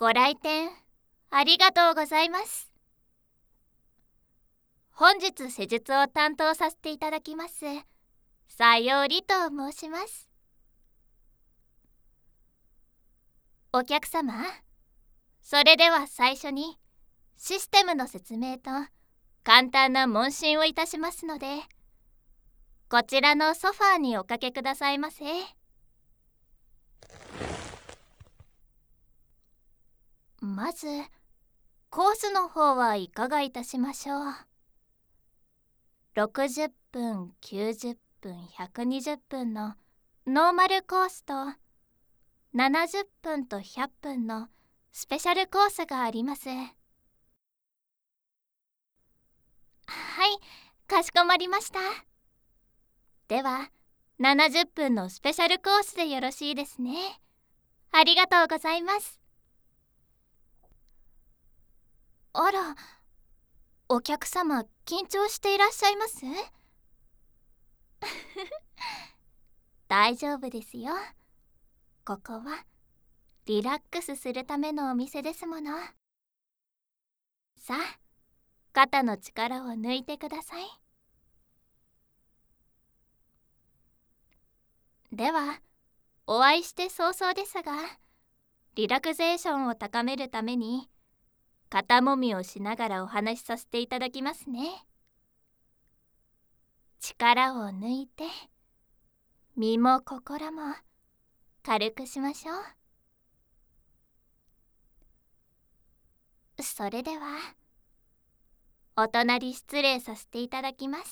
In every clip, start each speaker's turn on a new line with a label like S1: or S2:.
S1: ご来店ありがとうございます。本日施術を担当させていただきますさよりと申します。お客様、それでは最初にシステムの説明と簡単な問診をいたしますので、こちらのソファーにおかけくださいませ。まずコースの方はいかがいたしましょう。60分、90分、120分のノーマルコースと70分と100分のスペシャルコースがあります。はい、かしこまりました。では70分のスペシャルコースでよろしいですね。ありがとうございます。あら、お客様緊張していらっしゃいます？大丈夫ですよ。ここはリラックスするためのお店ですもの。さあ、肩の力を抜いてください。では、お会いして早々ですが、リラクゼーションを高めるために肩もみをしながらお話しさせていただきますね。力を抜いて身も心も軽くしましょう。それではお隣失礼させていただきます。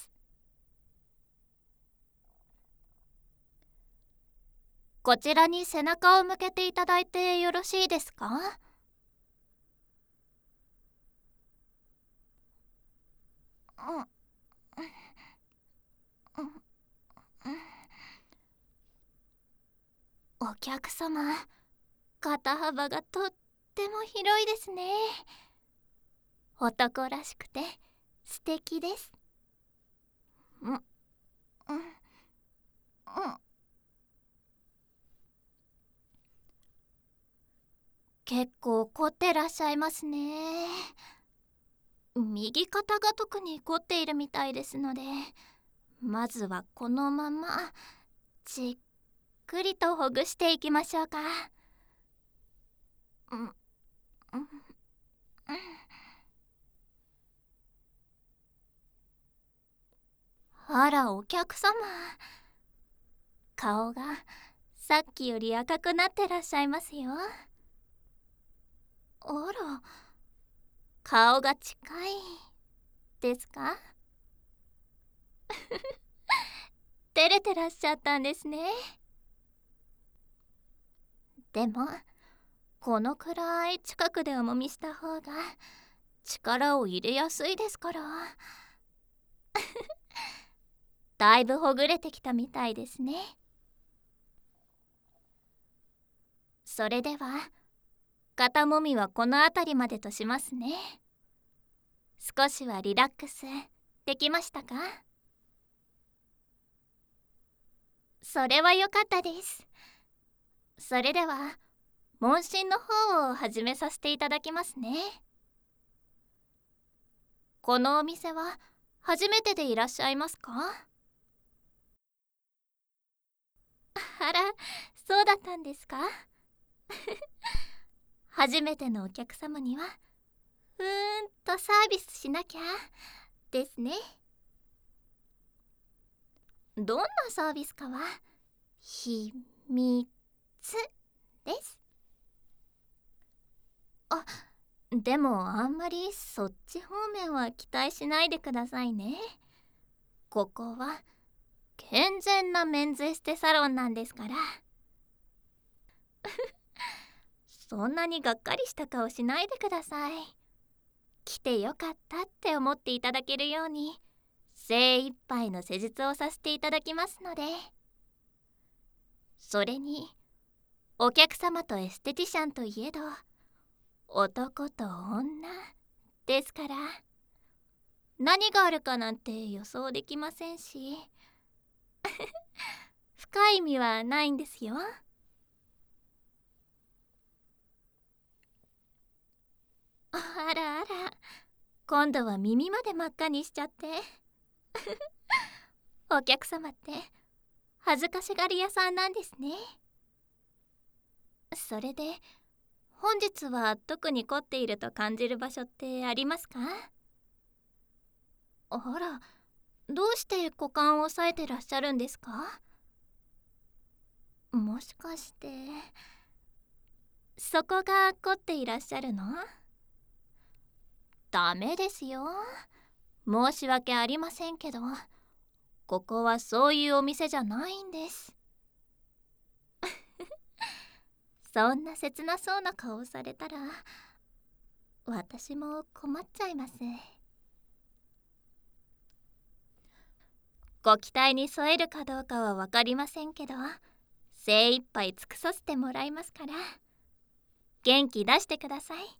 S1: こちらに背中を向けていただいてよろしいですか？お客様、肩幅がとっても広いですね。男らしくて素敵です。結構凝ってらっしゃいますね。右肩が特に凝っているみたいですので、まずはこのままじっくりとほぐしていきましょうか。あら、お客様、顔がさっきより赤くなってらっしゃいますよ。あら、顔が近いですか？照れてらっしゃったんですね。でもこのくらい近くでおもみした方が力を入れやすいですから。だいぶほぐれてきたみたいですね。それでは肩もみはこの辺りまでとしますね。少しはリラックスできましたか？それは良かったです。それでは問診の方を始めさせていただきますね。このお店は初めてでいらっしゃいますか？あら、そうだったんですか？初めてのお客様にはサービスしなきゃですね。どんなサービスかは秘密です。あ、でもあんまりそっち方面は期待しないでくださいね。ここは健全なメンズエステサロンなんですから。そんなにがっかりした顔しないでください。来てよかったって思っていただけるように精一杯の施術をさせていただきますので。それにお客様とエステティシャンといえど男と女ですから、何があるかなんて予想できませんし深い意味はないんですよ。 あらあら、今度は耳まで真っ赤にしちゃってお客様って恥ずかしがり屋さんなんですね。それで本日は特に凝っていると感じる場所ってありますか？あら、どうして股間を押さえてらっしゃるんですか？もしかしてそこが凝っていらっしゃるの？ダメですよ。申し訳ありませんけど、ここはそういうお店じゃないんです。そんな切なそうな顔をされたら私も困っちゃいます。ご期待に添えるかどうかは分かりませんけど、精一杯尽くさせてもらいますから、元気出してください。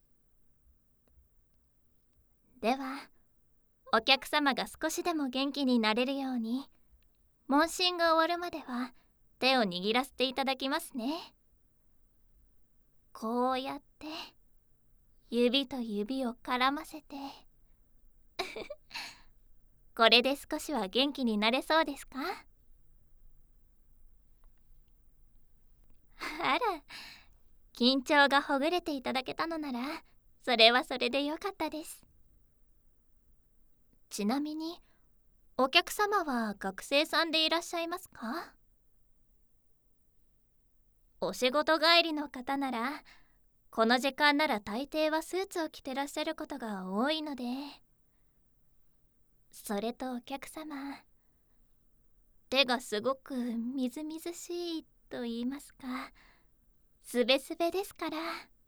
S1: ではお客様が少しでも元気になれるように、問診が終わるまでは手を握らせていただきますね。こうやって指と指を絡ませてこれで少しは元気になれそうですか？あら、緊張がほぐれていただけたのならそれはそれでよかったです。ちなみにお客様は学生さんでいらっしゃいますか？お仕事帰りの方ならこの時間なら大抵はスーツを着てらっしゃることが多いので。それとお客様、手がすごくみずみずしいと言いますか、すべすべですから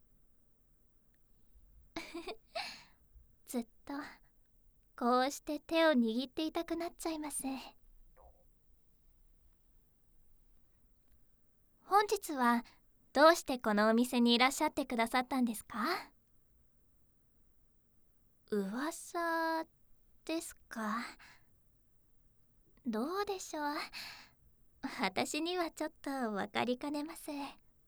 S1: ずっとこうして手を握っていたくなっちゃいます。本日はどうしてこのお店にいらっしゃってくださったんですか？噂ですか。どうでしょう。私にはちょっと分かりかねます。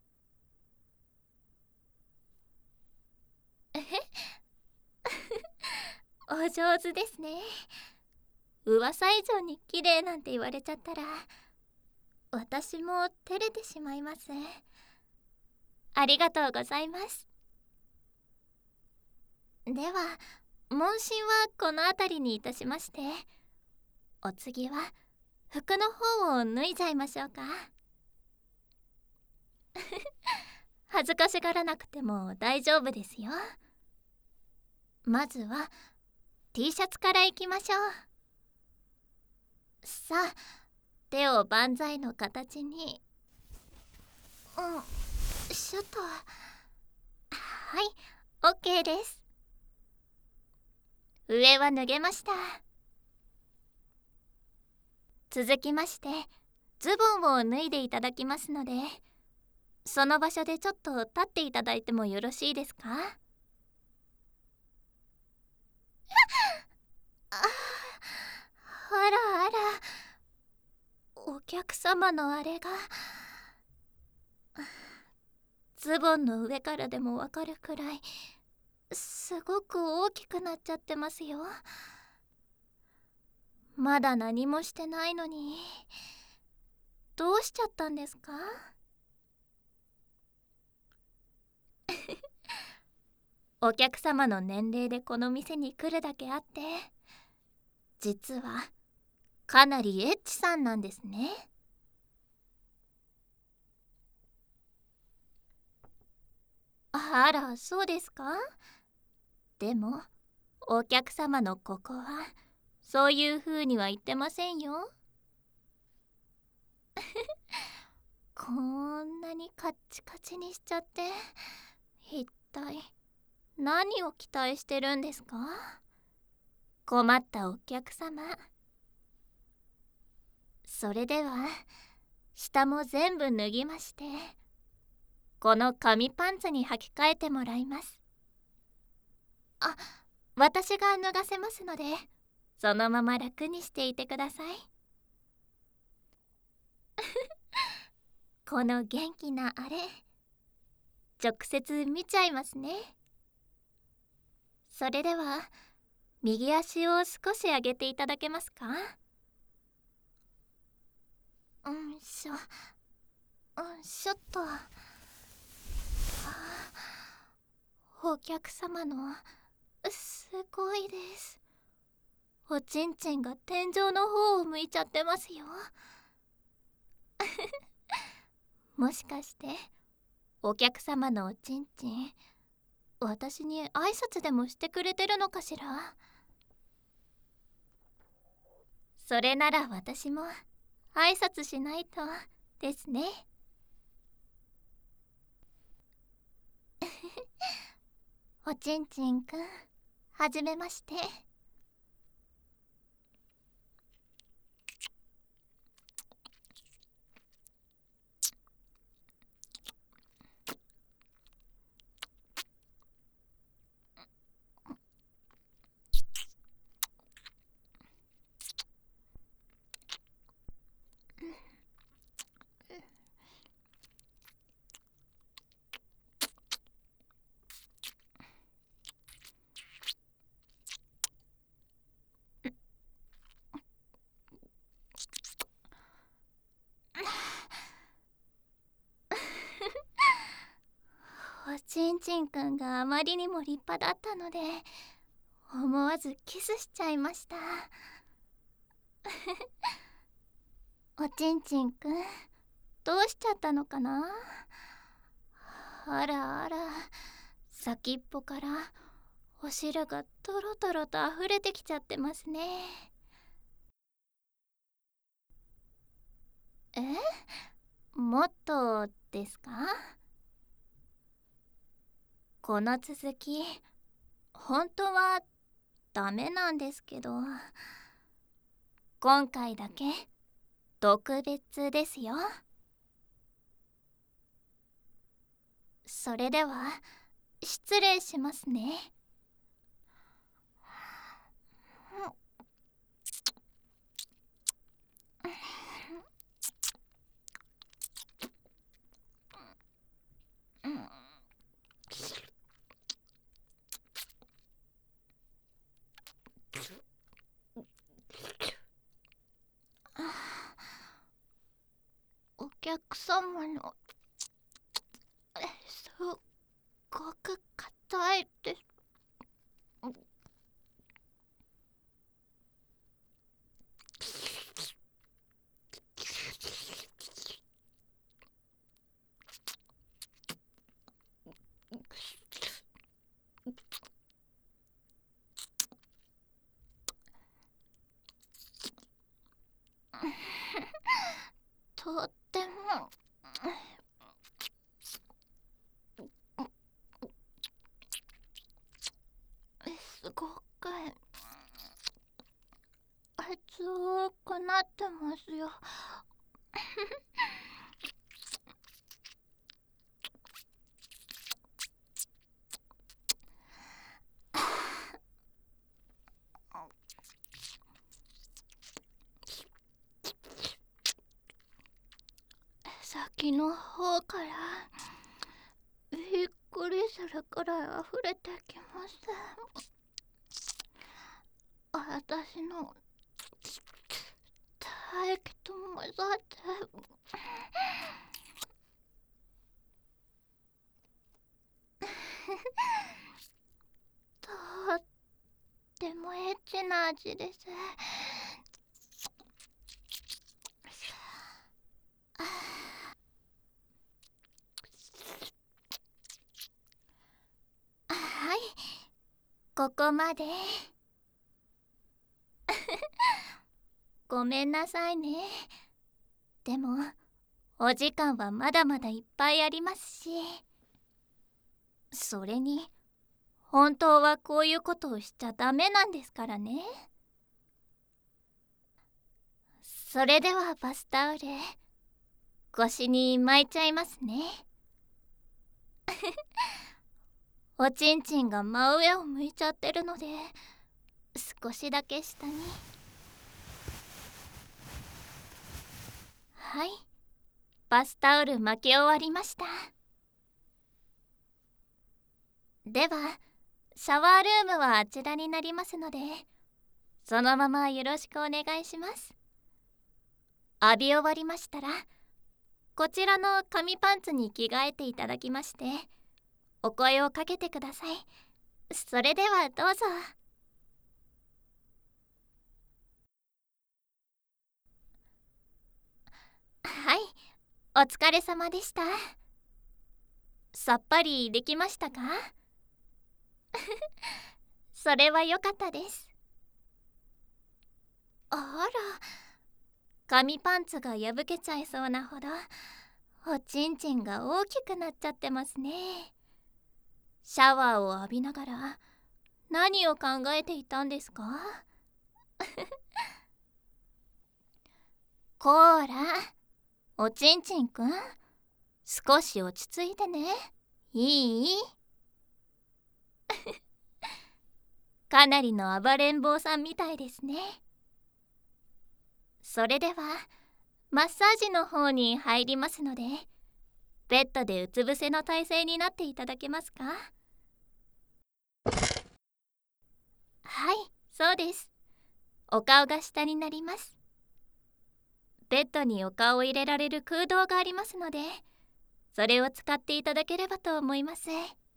S1: お上手ですね。噂以上に綺麗なんて言われちゃったら私も照れてしまいます。ありがとうございます。では問診はこの辺りにいたしまして、お次は服の方を脱いじゃいましょうか。恥ずかしがらなくても大丈夫ですよ。まずは T シャツからいきましょう。さあ、手を万歳の形に。シュッと。はい、 OK です。上は脱げました。続きましてズボンを脱いでいただきますので、その場所でちょっと立っていただいてもよろしいですか？あらあら、お客様のあれがズボンの上からでもわかるくらいすごく大きくなっちゃってますよ。まだ何もしてないのにどうしちゃったんですか？お客様の年齢でこの店に来るだけあって、実はかなりエッチさんなんですね。あら、そうですか？でもお客様のここはそういう風には言ってませんよ。こんなにカッチカチにしちゃって一体何を期待してるんですか？困ったお客様。それでは下も全部脱ぎまして、この紙パンツに履き替えてもらいます。あ、私が脱がせますのでそのまま楽にしていてください。この元気なあれ、直接見ちゃいますね。 それでは右足を少し上げていただけますか？しょっと。お客様のすごいです。おちんちんが天井の方を向いちゃってますよ。もしかしてお客様のおちんちん、私に挨拶でもしてくれてるのかしら？それなら私も挨拶しないとですね。おちんちんくん、はじめまして。おちんちんくんがあまりにも立派だったので思わずキスしちゃいました。おちんちんくん、どうしちゃったのかな？あらあら、先っぽからお汁がトロトロと溢れてきちゃってますね。もっとですか？この続き本当はダメなんですけど、今回だけ特別ですよ。それでは失礼しますね。お客様のすっごく硬いです。とってもすごく熱くなってますよ。先の方からびっくりするくらい溢れてきます。私の唾液と混ざってとってもエッチな味です。はい、ここまで。ごめんなさいね。でもお時間はまだまだいっぱいありますし、それに本当はこういうことをしちゃダメなんですからね。それではバスタオル腰に巻いちゃいますね。おちんちんが真上を向いちゃってるので少しだけ下に。はい、バスタオル巻き終わりました。ではシャワールームはあちらになりますので、そのままよろしくお願いします。浴び終わりましたら、こちらの紙パンツに着替えていただきまして、お声をかけてください。それではどうぞ。はい、お疲れ様でした。さっぱりできましたか？それは良かったです。あら、紙パンツが破けちゃいそうなほどおちんちんが大きくなっちゃってますね。シャワーを浴びながら何を考えていたんですか？こーら、おちんちんくん、少し落ち着いてね。いい？かなりの暴れん坊さんみたいですね。それではマッサージの方に入りますので、ベッドでうつ伏せの体勢になっていただけますか？はい、そうです。お顔が下になります。ベッドにお顔を入れられる空洞がありますので、それを使っていただければと思います。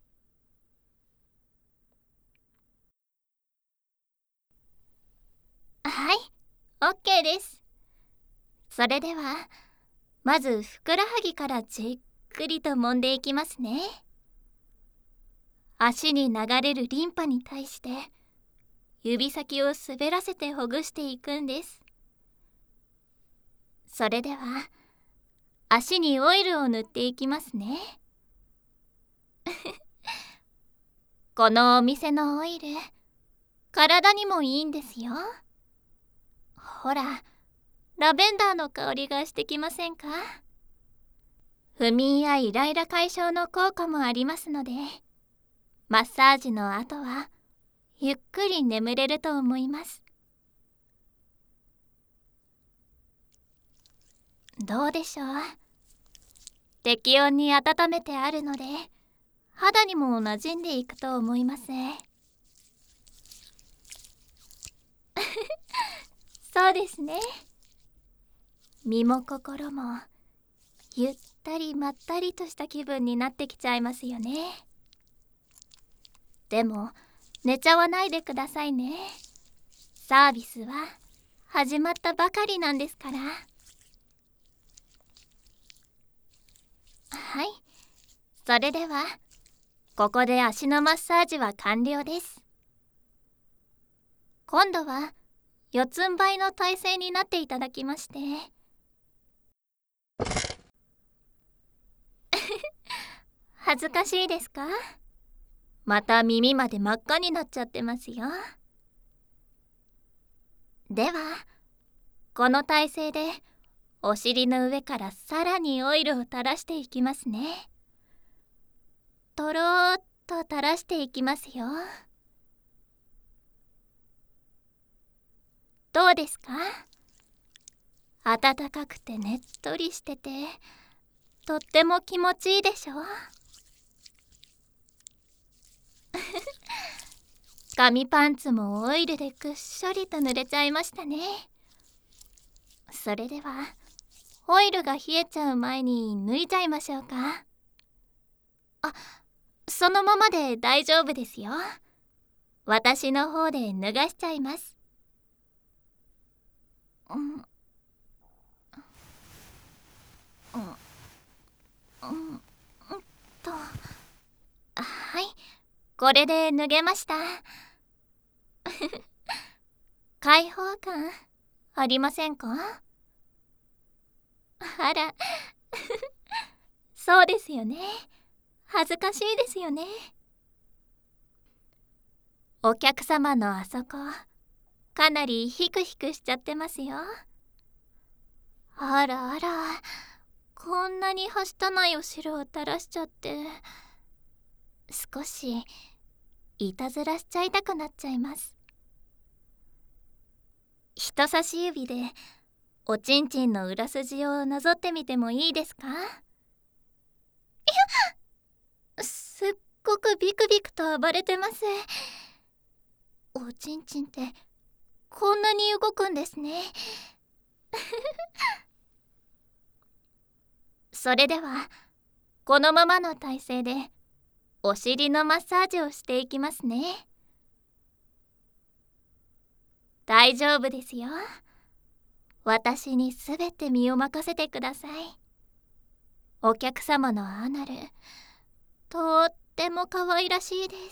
S1: はい、OK です。それではまずふくらはぎからじっくりと揉んでいきますね。足に流れるリンパに対して指先を滑らせてほぐしていくんです。それでは足にオイルを塗っていきますね。このお店のオイル、体にもいいんですよ。ほら、ラベンダーの香りがしてきませんか？不眠やイライラ解消の効果もありますので、マッサージの後はゆっくり眠れると思います。どうでしょう？適温に温めてあるので、肌にも馴染んでいくと思います。そうですね。身も心もゆったりまったりとした気分になってきちゃいますよね。でも寝ちゃわないでくださいね。サービスは始まったばかりなんですから。はい、それではここで足のマッサージは完了です。今度は四つん這いの体勢になっていただきまして、恥ずかしいですか？また耳まで真っ赤になっちゃってますよ。ではこの体勢でお尻の上からさらにオイルを垂らしていきますね。とろーっと垂らしていきますよ。どうですか？暖かくてねっとりしてて、とっても気持ちいいでしょ？紙パンツもオイルでぐっしょりと濡れちゃいましたね。それではオイルが冷えちゃう前に脱いじゃいましょうか。あ、そのままで大丈夫ですよ。私の方で脱がしちゃいます。はい、これで脱げました。開放感ありませんか？あら、そうですよね。恥ずかしいですよね。お客様のあそこ、かなりヒクヒクしちゃってますよ。あらあら、こんなにはしたないお汁を垂らしちゃって、少しいたずらしちゃいたくなっちゃいます。人差し指でおちんちんの裏筋をなぞってみてもいいですか？いや、すっごくビクビクくと暴れてます。おちんちんってこんなに動くんですね。それではこのままの体勢でお尻のマッサージをしていきますね。大丈夫ですよ。私にすべて身を任せてください。お客様のアナル、とっても可愛らしいです。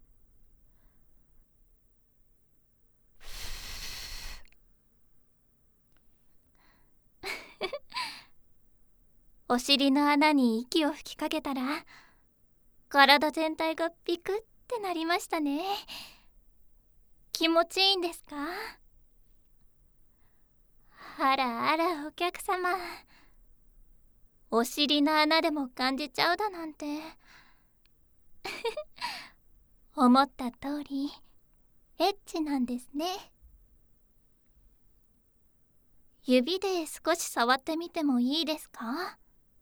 S1: お尻の穴に息を吹きかけたら、体全体がピクってなりましたね。気持ちいいんですか？あらあら、お客様、お尻の穴でも感じちゃうだなんて。思った通りエッチなんですね。指で少し触ってみてもいいですか？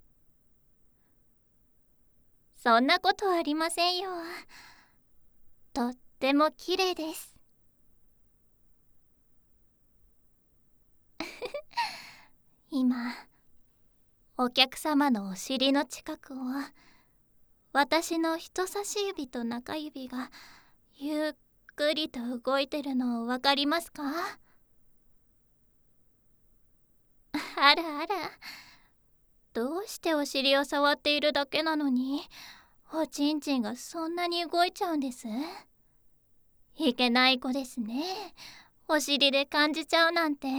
S1: そんなことありませんよ。とっても綺麗です。今お客様のお尻の近くを私の人差し指と中指がゆっくりと動いてるのわかりますか？あらあら、どうしてお尻を触っているだけなのにおちんちんがそんなに動いちゃうんです？いけない子ですね。お尻で感じちゃうなんて。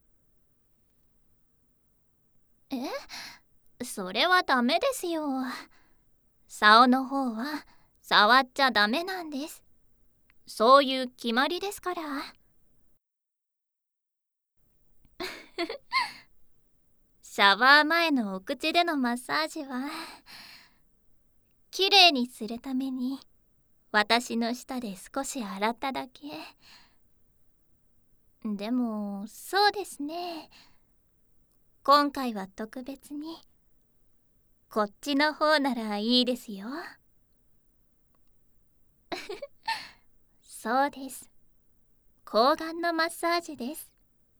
S1: それはダメですよ。竿の方は触っちゃダメなんです。そういう決まりですから。シャワー前のお口でのマッサージはきれいにするために私の舌で少し洗っただけ。でもそうですね、今回は特別にこっちの方ならいいですよ。そうです、睾丸のマッサージです。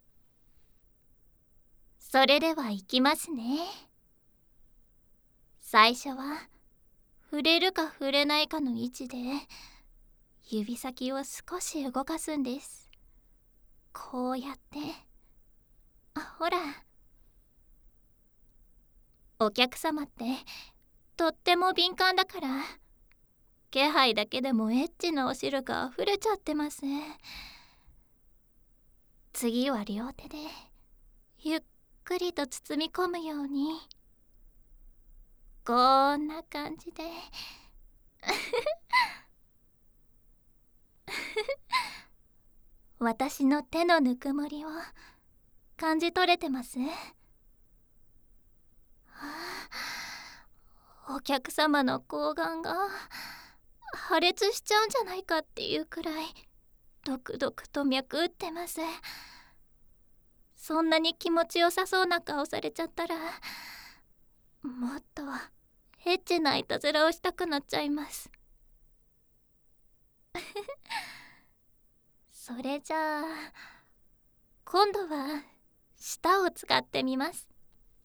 S1: それでは行きますね。最初は触れるか触れないかの位置で指先を少し動かすんです。こうやって。ほら、お客様ってとっても敏感だから気配だけでもエッチなお汁が溢れちゃってます。次は両手でゆっくりと包み込むように、こんな感じで私の手のぬくもりを感じ取れてます？お客様の睾丸が破裂しちゃうんじゃないかっていうくらいドクドクと脈打ってます。そんなに気持ちよさそうな顔されちゃったらもっとエッチないたずらをしたくなっちゃいます。それじゃあ今度は舌を使ってみます。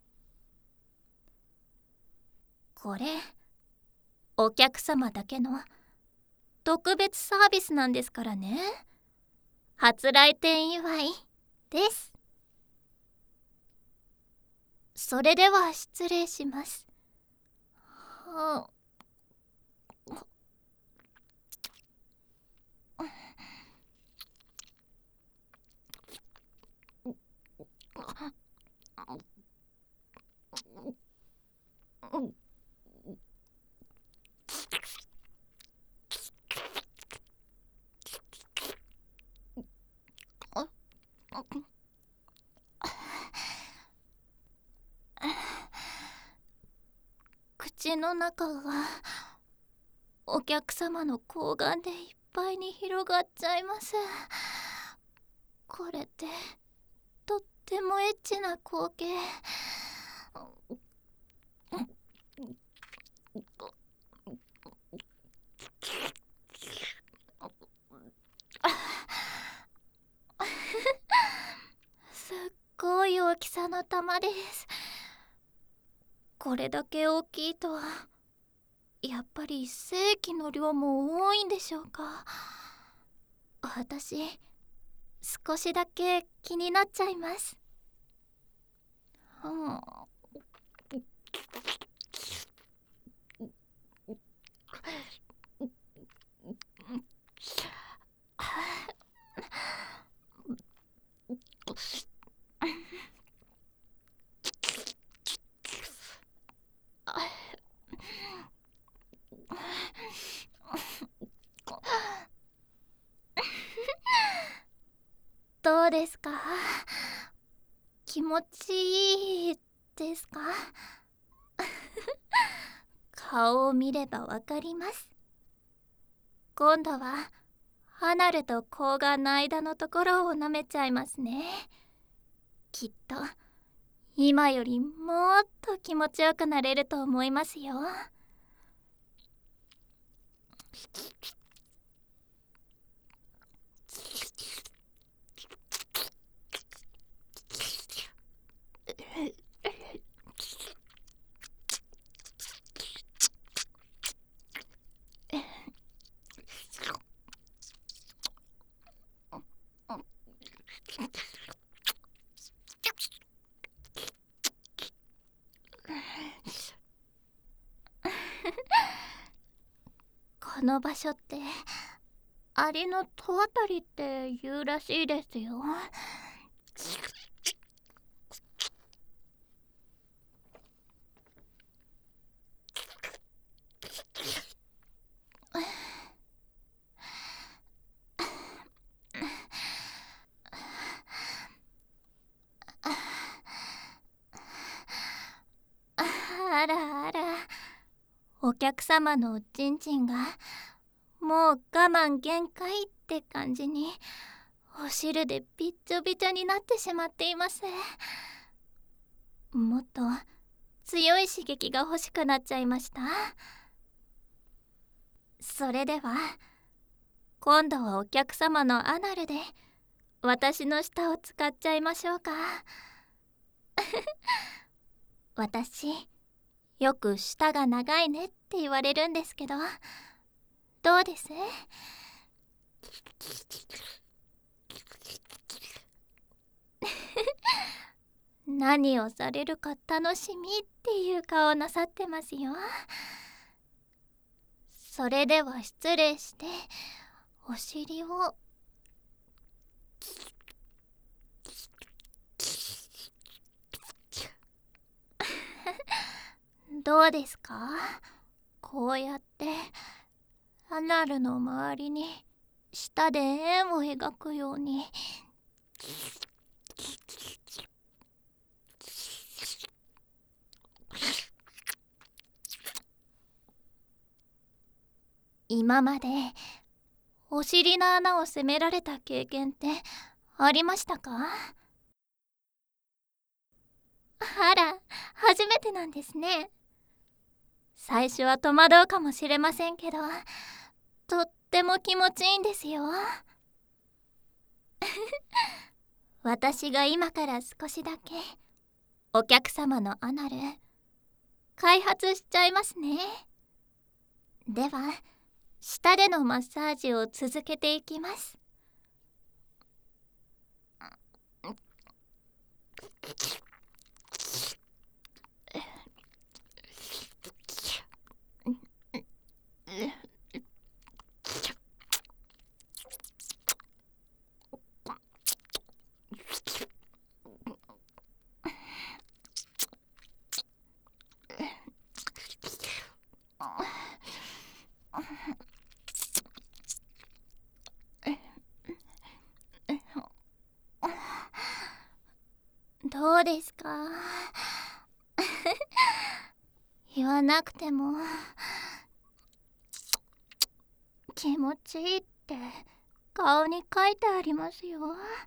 S1: これお客様だけの特別サービスなんですからね。初来店祝いです。それでは失礼します。はあ、口の中がお客様の睾丸でいっぱいに広がっちゃいます。これってとってもエッチな光景。 玉です。これだけ大きいとやっぱり精液の量も多いんでしょうか。私少しだけ気になっちゃいます。どうですか？気持ちいいですか？顔を見ればわかります。今度はアナルと睾丸の間のところを舐めちゃいますね。きっと今よりもっと気持ちよくなれると思いますよ。この場所ってアリの戸あたりって言うらしいですよ。あらあら、お客様のおちんちんがもう我慢限界って感じにお汁でびっちょびちょになってしまっています。もっと強い刺激が欲しくなっちゃいました。それでは今度はお客様のアナルで私の舌を使っちゃいましょうか。私よく舌が長いねって言われるんですけど、どうです？何をされるか楽しみっていう顔なさってますよ。それでは失礼してお尻をどうですか？こうやってアナルの周りに舌で円を描くように今までお尻の穴を責められた経験ってありましたか？あら、初めてなんですね。最初は戸惑うかもしれませんけど、とっても気持ちいいんですよ。私が今から少しだけお客様のアナル開発しちゃいますね。では舌でのマッサージを続けていきます。どうですか？言わなくても気持ちいいって顔に書いてありますよ。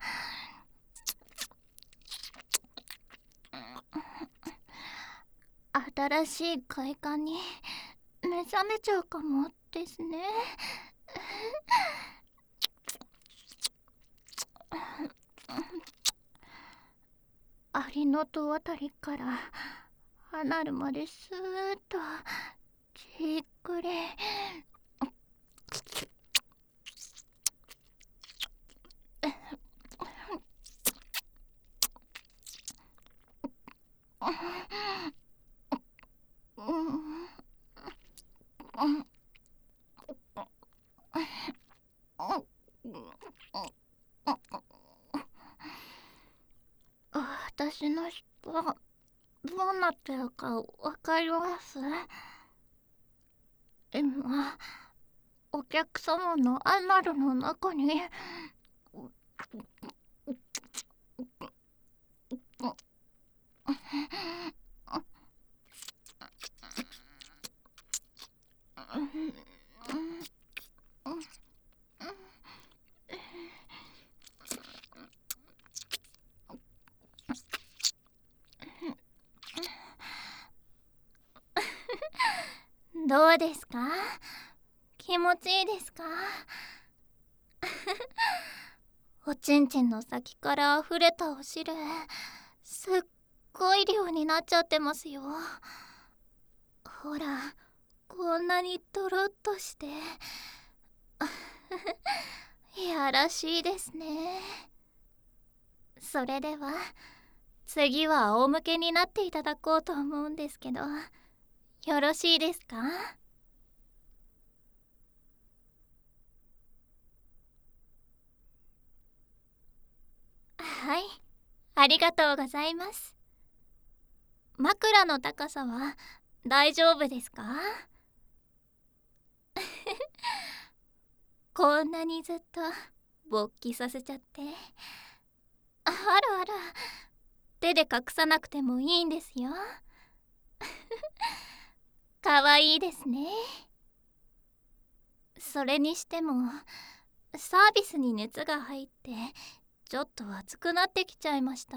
S1: 新しい快感に目覚めちゃうかもですね。 ありの戸あたりから離るまでスーッとじっくり。私の尻尾どうなってるかわかります？今お客様のアナルの中にどうですか？気持ちいいですか？おちんちんの先から溢れたお汁、すっごい量になっちゃってますよ。ほら、こんなにとろっとしていやらしいですね。それでは次は仰向けになっていただこうと思うんですけど、よろしいですか？はい、ありがとうございます。枕の高さは大丈夫ですか？こんなにずっと勃起させちゃって。あらあら、手で隠さなくてもいいんですよ。かわいいですね。それにしてもサービスに熱が入ってちょっと熱くなってきちゃいました。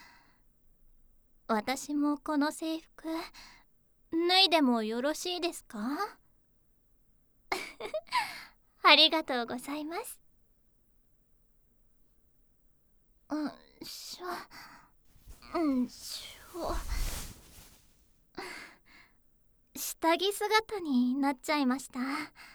S1: 私もこの制服脱いでもよろしいですか？ありがとうございます。しょ下着姿になっちゃいました。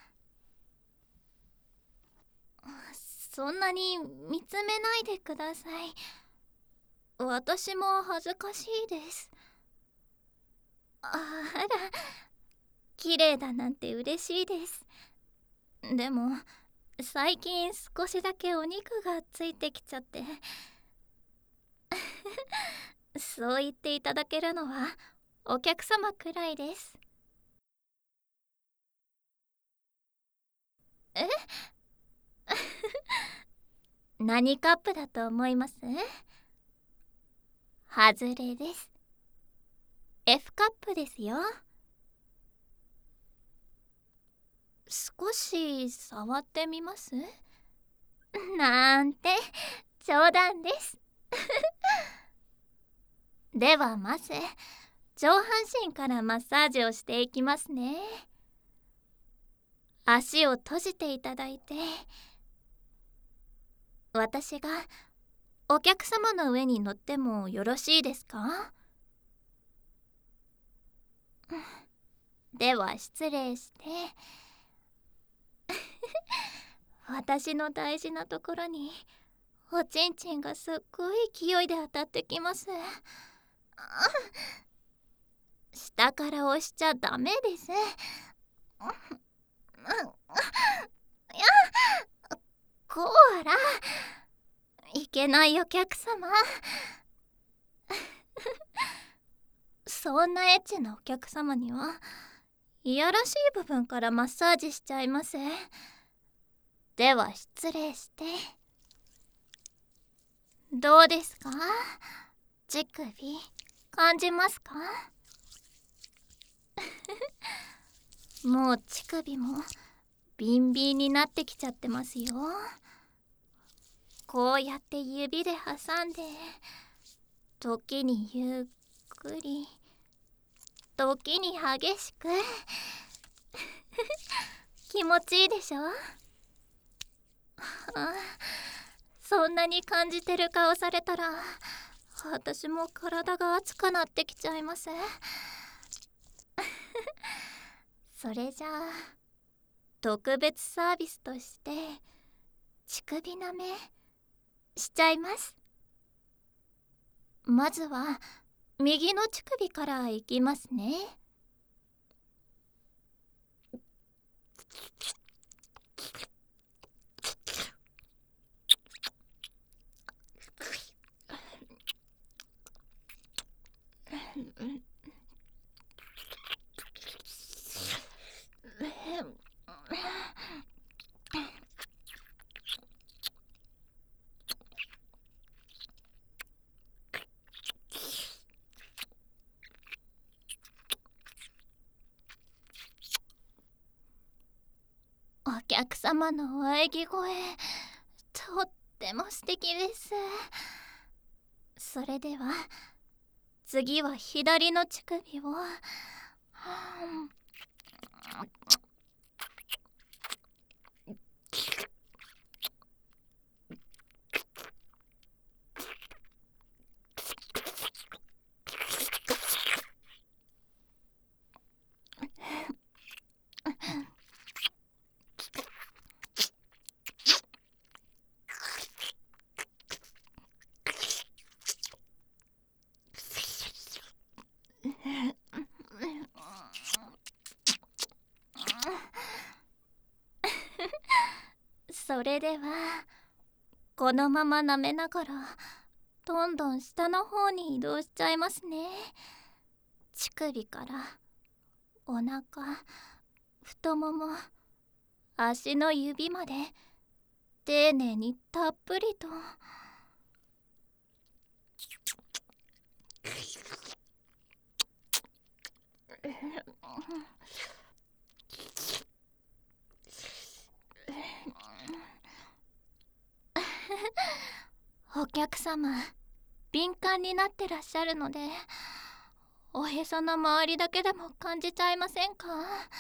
S1: そんなに見つめないでください。私も恥ずかしいです。あら、綺麗だなんて嬉しいです。でも最近少しだけお肉がついてきちゃってそう言っていただけるのはお客様くらいです。え何カップだと思います？外れです。 F カップですよ。少し触ってみます？なんて冗談ですではまず上半身からマッサージをしていきますね。足を閉じていただいて、私がお客様の上に乗ってもよろしいですか？では失礼して私の大事なところにおちんちんがすっごい勢いで当たってきます。下から押しちゃダメです。こら、いけないお客様そんなエッチなお客様にはいやらしい部分からマッサージしちゃいます。では失礼して。どうですか？乳首感じますか？もう乳首もビンビンになってきちゃってますよ。こうやって指で挟んで、時にゆっくり、時に激しく気持ちいいでしょ？そんなに感じてる顔されたら私も体が熱くなってきちゃいます。それじゃあ特別サービスとして乳首舐めしちゃいます。まずは右の乳首からいきますね。お客様の喘ぎ声、とっても素敵です。それでは次は左の乳首をそれではこのまま舐めながらどんどん下の方に移動しちゃいますね。乳首からお腹、太もも、足の指まで丁寧にたっぷりと。お客様敏感になってらっしゃるので、おへその周りだけでも感じちゃいませんか？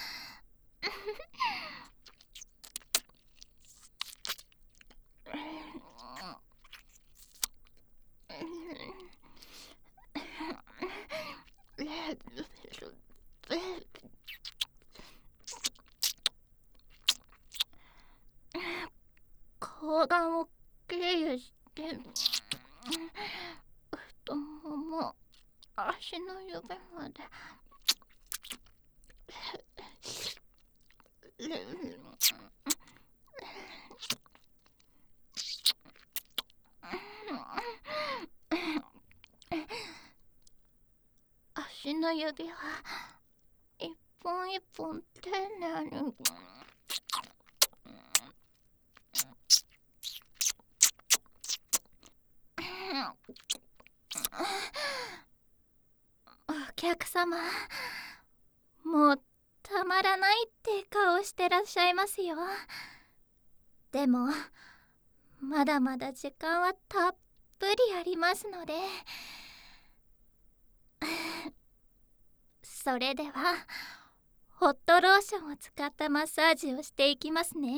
S1: 睾丸を経由して太もも、足の指まで。足の指は一本一本丁寧に。お客様、もうたまらないって顔してらっしゃいますよ。でもまだまだ時間はたっぷりありますので。それではホットローションを使ったマッサージをしていきますね。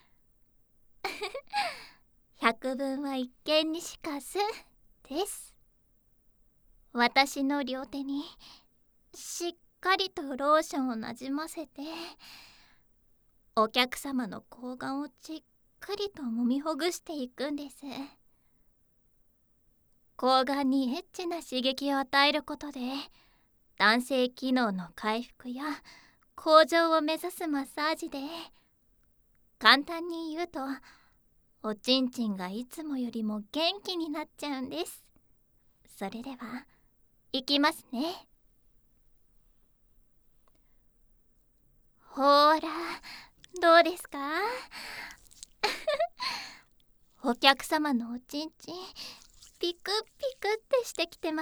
S1: 百聞は一見にしかずです。私の両手にしっかりとローションをなじませて、お客様の睾丸をじっくりと揉みほぐしていくんです。睾丸にエッチな刺激を与えることで男性機能の回復や向上を目指すマッサージで、簡単に言うとおちんちんがいつもよりも元気になっちゃうんです。それではいきますね。ほーら、どうですか？お客様のおちんちんピクピクってしてきてます。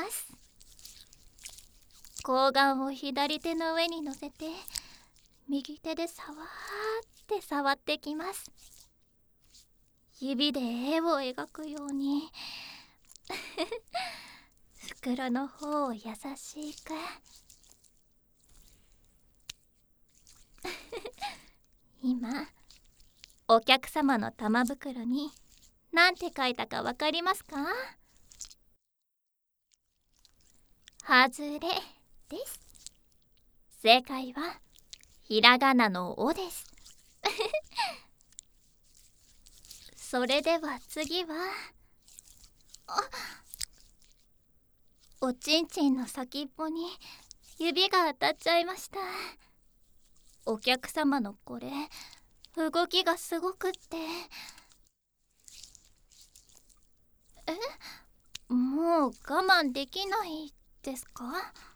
S1: 睾丸を左手の上に乗せて右手で触ってきます。指で絵を描くように袋の方を優しく。今お客様の玉袋に何て書いたかわかりますか？ 外れです。正解はひらがなのおです。それでは次はおちんちんの先っぽに指が当たっちゃいました。お客様のこれ動きがすごくって。もう我慢できないですか？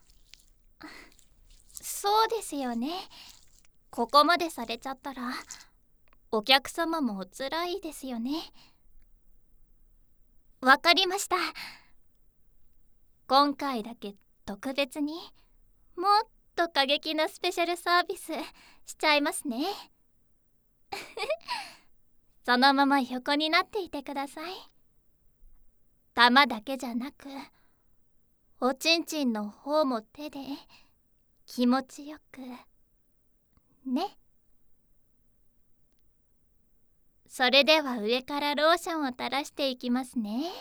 S1: そうですよね。ここまでされちゃったらお客様もおつらいですよね。わかりました。今回だけ特別にもっと過激なスペシャルサービスしちゃいますね。そのまま横になっていてください。玉だけじゃなくおちんちんの方も手で気持ちよくね。それでは上からローションを垂らしていきますね。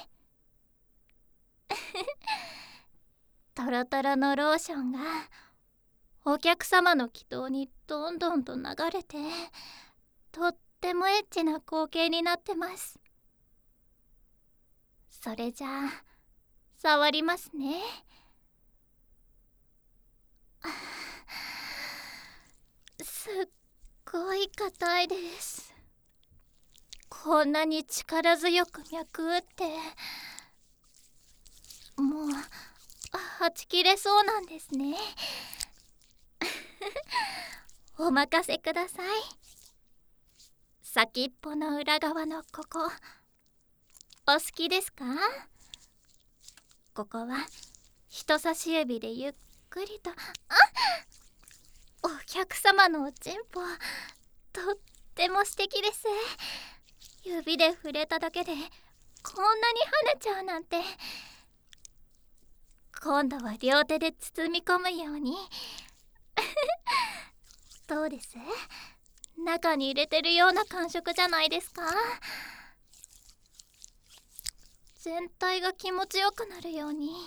S1: トロトロのローションがお客様の気筒にどんどんと流れて、とってもエッチな光景になってます。それじゃあ触りますね。すっごい硬いです。こんなに力強く脈打ってもうはち切れそうなんですね。お任せください。先っぽの裏側のここお好きですか？ここは人差し指でゆっくりと。お客様のおちんぽとっても素敵です。指で触れただけでこんなに跳ねちゃうなんて。今度は両手で包み込むように。どうです？中に入れてるような感触じゃないですか？全体が気持ちよくなるように。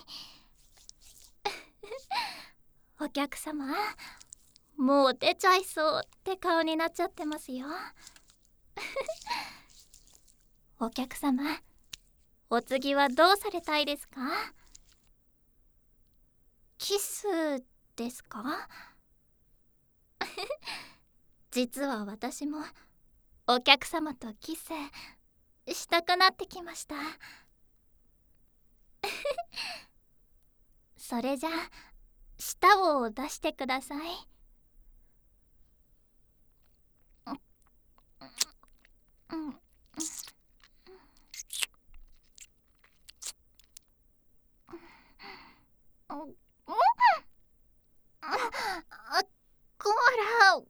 S1: お客様、もう出ちゃいそうって顔になっちゃってますよ。お客様、お次はどうされたいですか？キスですか？実は私もお客様とキスしたくなってきました。それじゃあ舌を出してください。コーラ。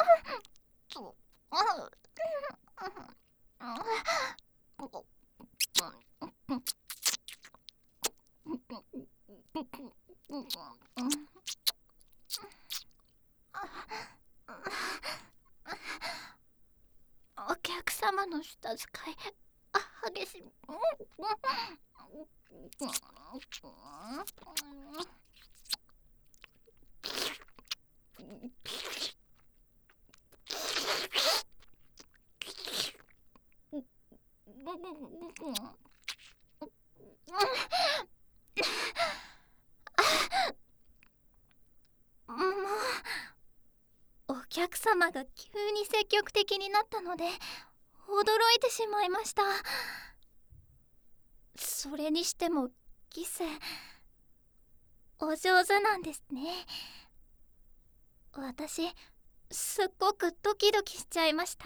S1: お客様の舌使い激しい。お客様が急に積極的になったので驚いてしまいました。それにしてもキスお上手なんですね。私すっごくドキドキしちゃいました。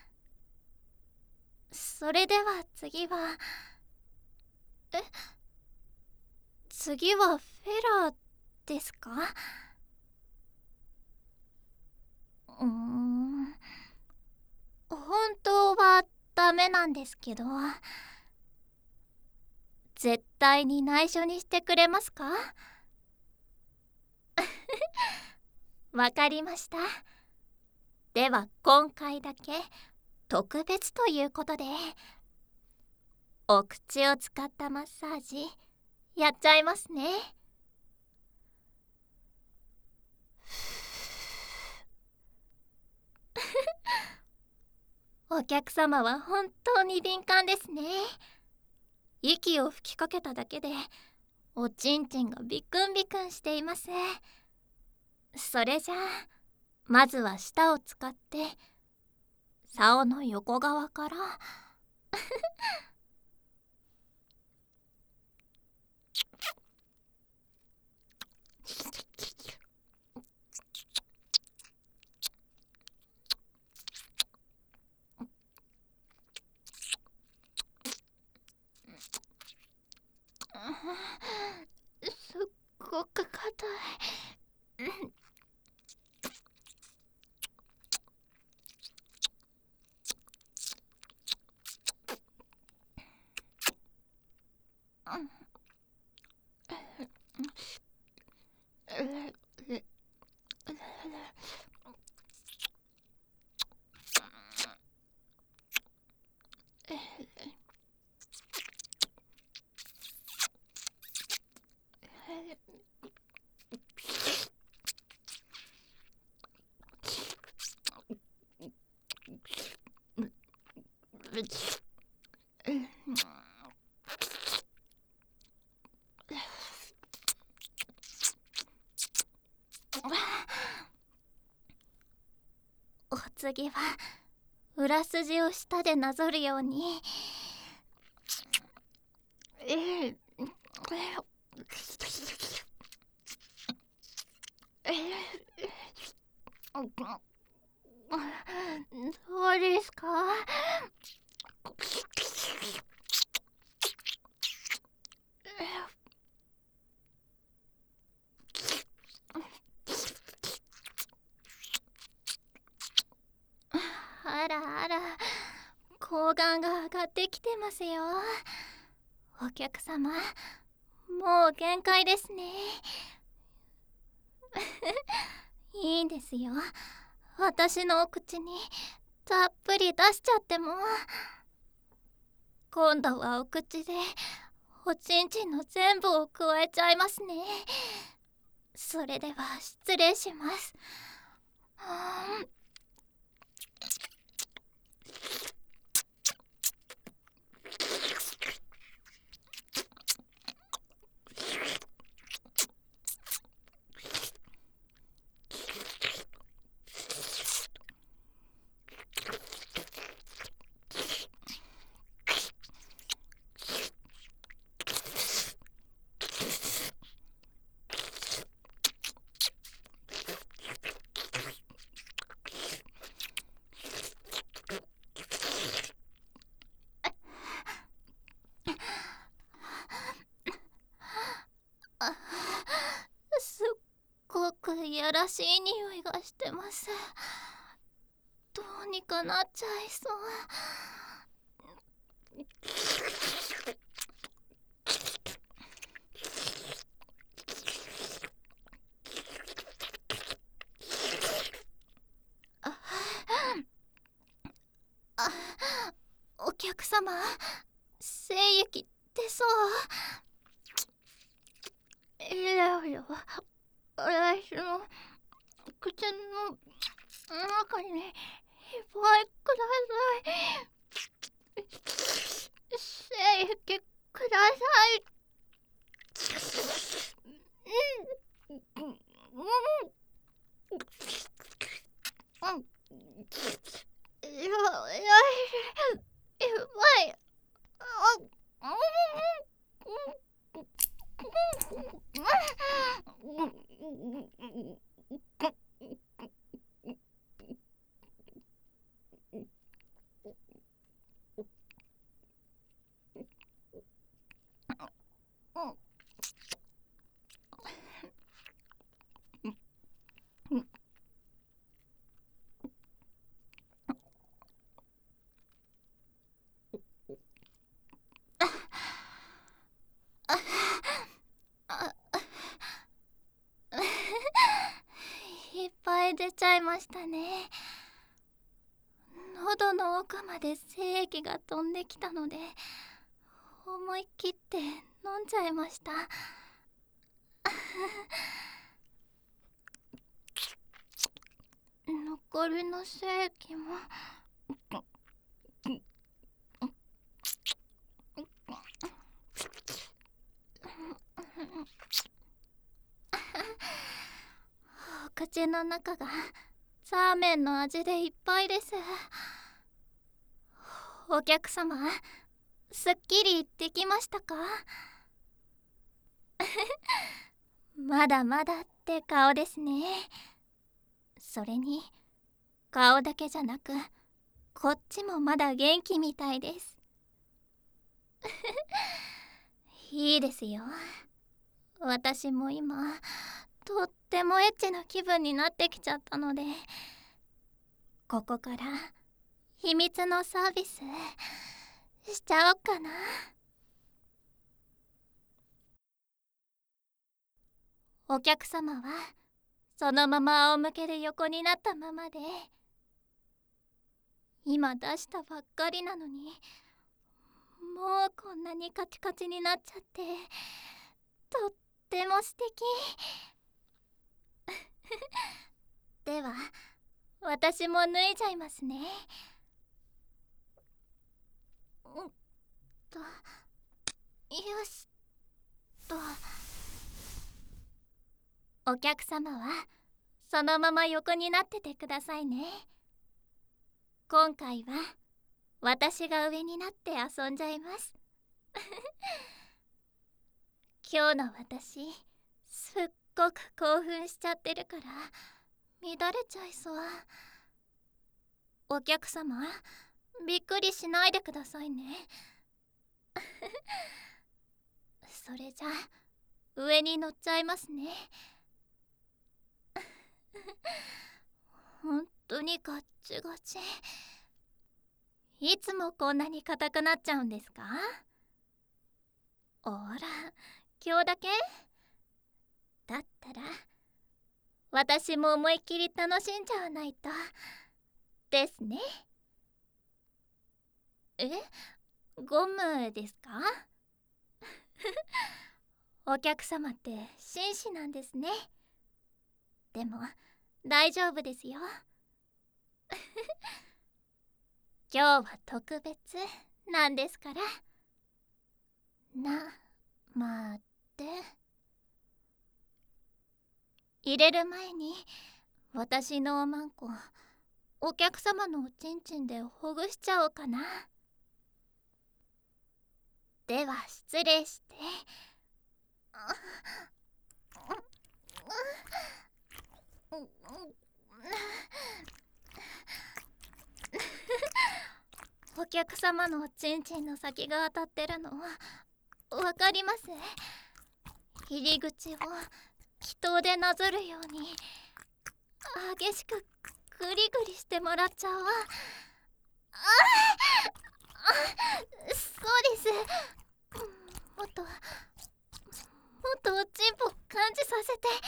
S1: それでは次は次はフェラーですか？本当はダメなんですけど、絶対に内緒にしてくれますか？わかりました。では今回だけ特別ということでお口を使ったマッサージやっちゃいますね。 お客様は本当に敏感ですね。息を吹きかけただけでおちんちんがビクンビクンしています。それじゃあまずは舌を使って竿の横側からすっごく硬い。お次は裏筋を舌でなぞるようにどうですか？あらあら、睾丸が上がってきてますよ。お客様、もう限界ですね。いいんですよ。私のお口にたっぷり出しちゃっても。今度はお口でおちんちんの全部を加えちゃいますね。それでは失礼します。すっごくいやらしい匂いがしてます。どうにかなっちゃいそう。お客様、精液出そう。いやいや、私の口の中にいっぱいください。精液ください。いっぱい出ちゃいましたね。喉の奥まで精液が飛んできたので思い切って飲んじゃいました。 残りの精液もお口の中がラーメンの味でいっぱいです。お客様、すっきりできましたか？まだまだって顔ですね。それに顔だけじゃなくこっちもまだ元気みたいです。いいですよ。私も今とってもエッチな気分になってきちゃったので、ここから秘密のサービスしちゃおっかな。お客様はそのまま仰向けで横になったままで、今出したばっかりなのにもうこんなにカチカチになっちゃって、とっても素敵。では私も脱いじゃいますね。よしと。お客様はそのまま横になっててくださいね。今回は私が上になって遊んじゃいます。今日の私すっごく興奮しちゃってるから乱れちゃいそう。お客様、びっくりしないでくださいね。それじゃ上に乗っちゃいますね。本当にガッチガチ。いつもこんなに硬くなっちゃうんですか？ほら、今日だけ？だったら私も思いっきり楽しんじゃわないとですね。え？ゴムですか？お客様って紳士なんですね。でも大丈夫ですよ。今日は特別なんですから。待って。入れる前に私のおまんこお客様のおちんちんでほぐしちゃおうかな。では失礼して。お客様のおちんちんの先が当たってるのわかります？入り口を気筒でなぞるように激しくグリグリしてもらっちゃおう。そうです。もっとおちんぽ感じさせて。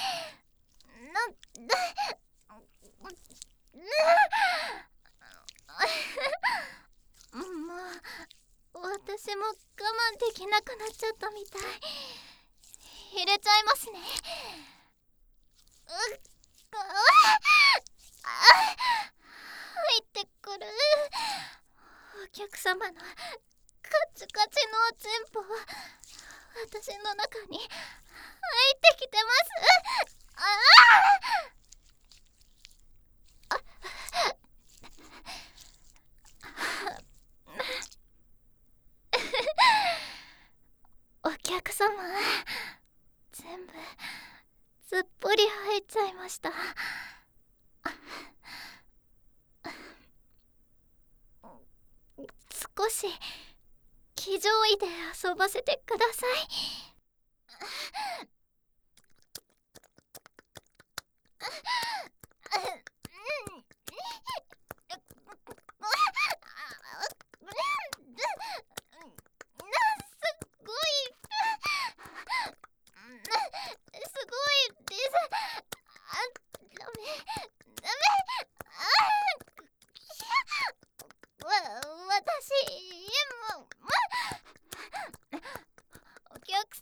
S1: もう私も我慢できなくなっちゃったみたい。入れちゃいますね。入ってくる。お客様のカチカチのおちんぽ私の中に入ってきてます。お客様、全部すっぽり入っちゃいました。少し気丈位で遊ばせてください。すごいです。ダメ。私今お客様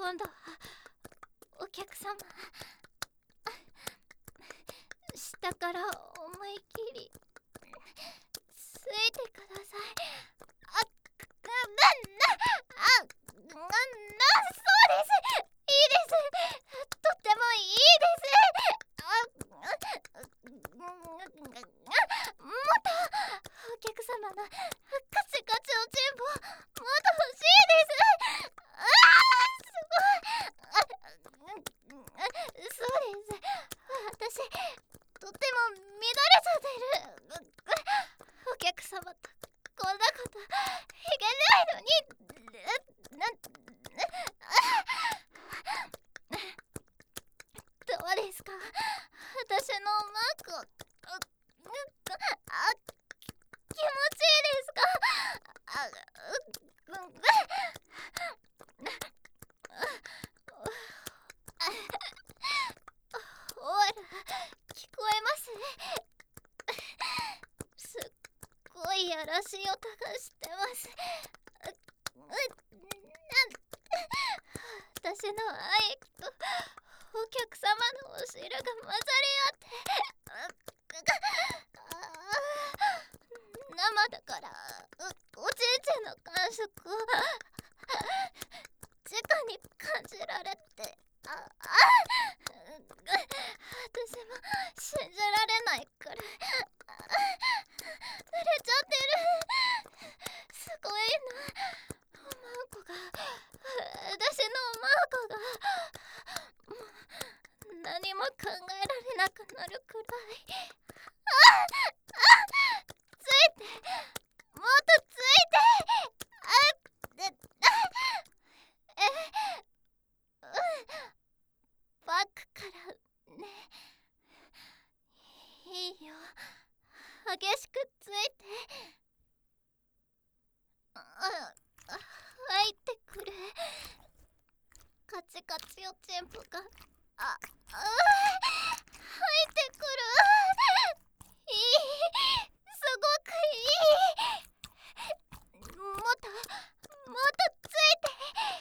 S1: 今度はお客様、下から思い切りついてください。そうです。いいです。とってもいいです。もっとお客様のカチカチおちんぽもっと欲しいです。そうです。私とっても乱れちゃってる。お客様とこんなこといけないのに。どうですか、私のマーク。気持ちいいですか？オーラ聞こえます？すっごいやらしい音がしてます。私の愛とお客様のお汁が混ざり合って生だからおちんちんの感触を直に感じられて、私も信じられないくらい濡れちゃってる。すごいな、おまんこが、私のおまんこがもう何も考えられなくなるくらい。ついて、もっとついて。バックからね。いいよ、激しくついて。入ってくる。カチカチおちんぽが入ってくる。いい、すごくいい。もっとついて。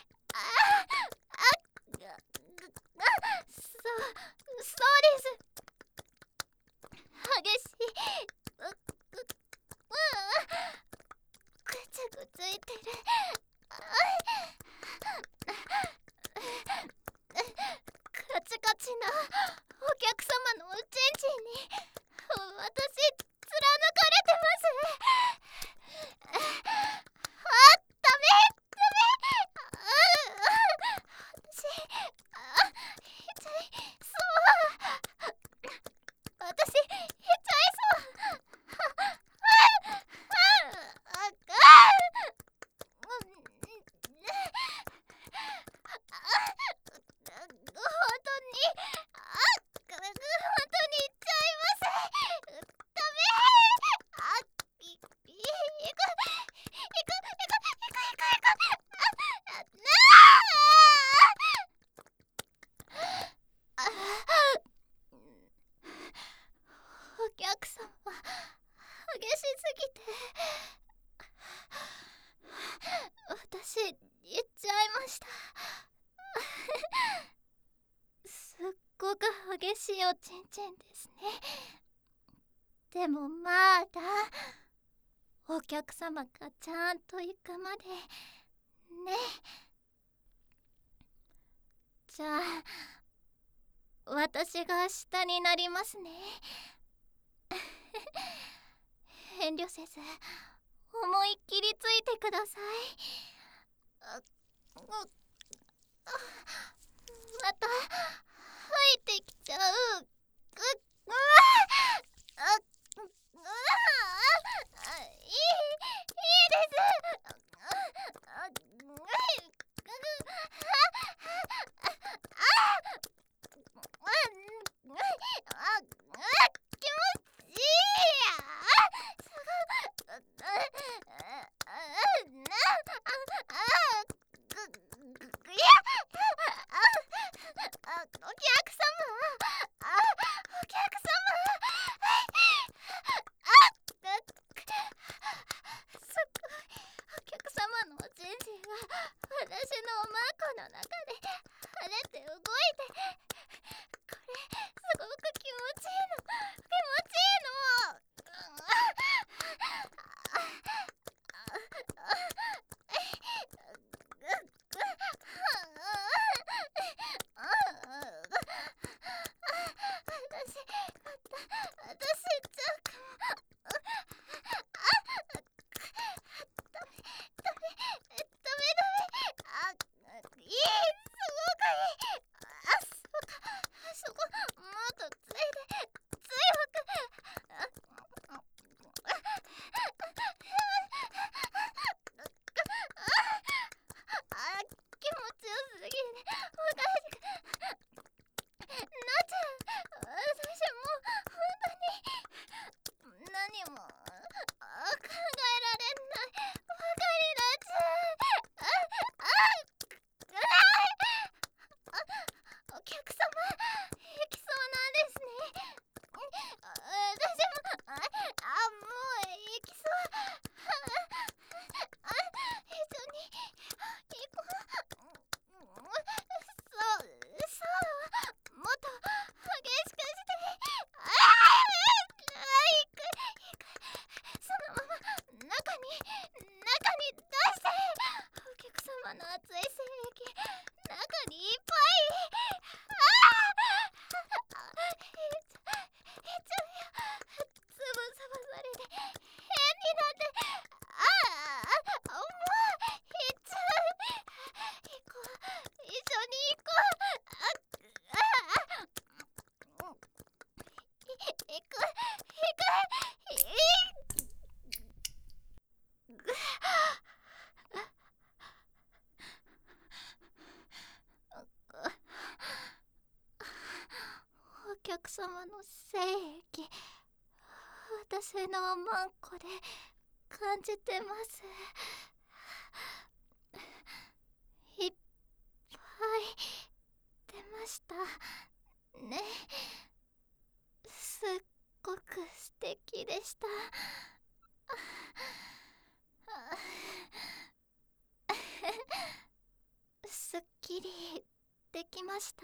S1: そうです。激しい。ぐちゃぐついてる。カチカチなお客様のおちんちんに私貫かれてます。ダメ。私痛いそう。私痛いそう。お客様、激しすぎて私言っちゃいました。すっごく激しいおちんちんですね。でもまだお客様がちゃんと行くまでね。じゃあ私が下になりますね。遠慮せず思いっきりついてください。また入ってきちゃう。いいです。気持ちいい。お客様、お客様、すごい、お客様の精液、私のマンコで感じてます。いっぱい出ましたね。すっごく素敵でした。すっきりできました。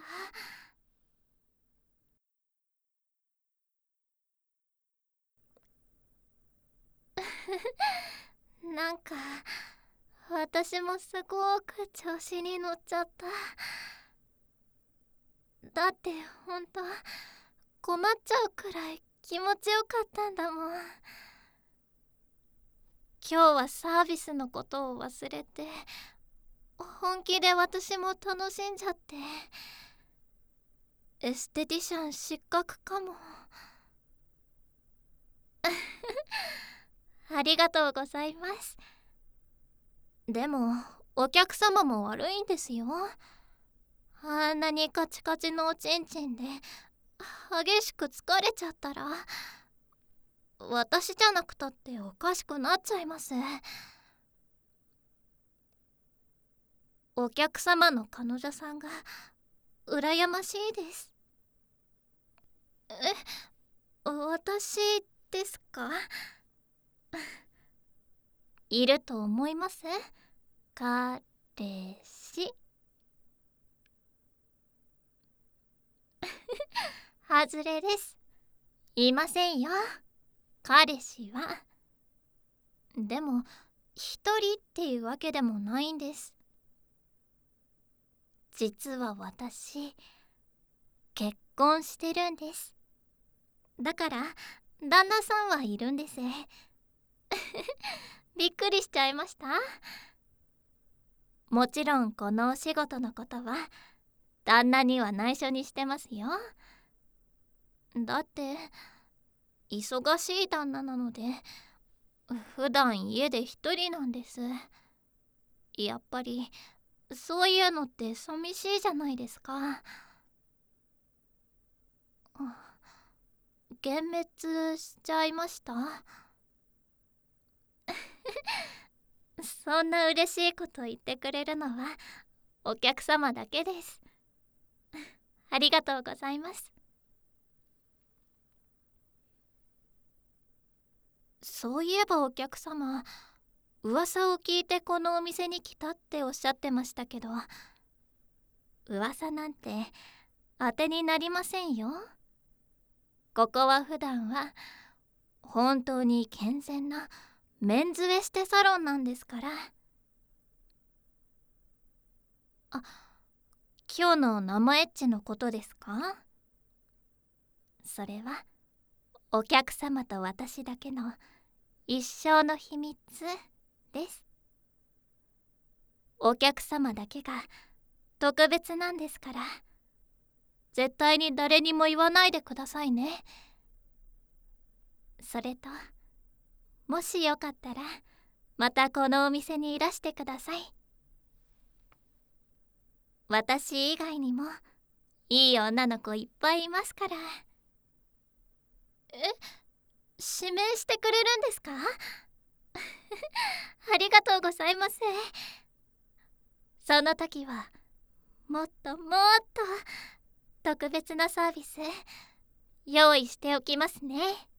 S1: なんか私もすごく調子に乗っちゃった。だってほんと困っちゃうくらい気持ちよかったんだもん。今日はサービスのことを忘れて本気で私も楽しんじゃって、エステティシャン失格かも。ありがとうございます。でもお客様も悪いんですよ。あんなにカチカチのおちんちんで激しく疲れちゃったら私じゃなくたっておかしくなっちゃいます。お客様の彼女さんが羨ましいです。私ですか？いると思います？彼氏。外れです。いませんよ、彼氏は。でも一人っていうわけでもないんです。実は私結婚してるんです。だから旦那さんはいるんです。びっくりしちゃいました？もちろんこのお仕事のことは旦那には内緒にしてますよ。だって忙しい旦那なので普段家で一人なんです。やっぱりそういうのって寂しいじゃないですか。幻滅しちゃいました？そんな嬉しいこと言ってくれるのはお客様だけです。ありがとうございます。そういえばお客様、噂を聞いてこのお店に来たっておっしゃってましたけど、噂なんて当てになりませんよ。ここは普段は本当に健全なメンズエステサロンなんですから。あ、今日の生エッチのことですか？それはお客様と私だけの一生の秘密です。お客様だけが特別なんですから、絶対に誰にも言わないでくださいね。それと、もしよかったらまたこのお店にいらしてください。私以外にもいい女の子いっぱいいますから。指名してくれるんですか？ありがとうございます。その時はもっともっと特別なサービス用意しておきますね。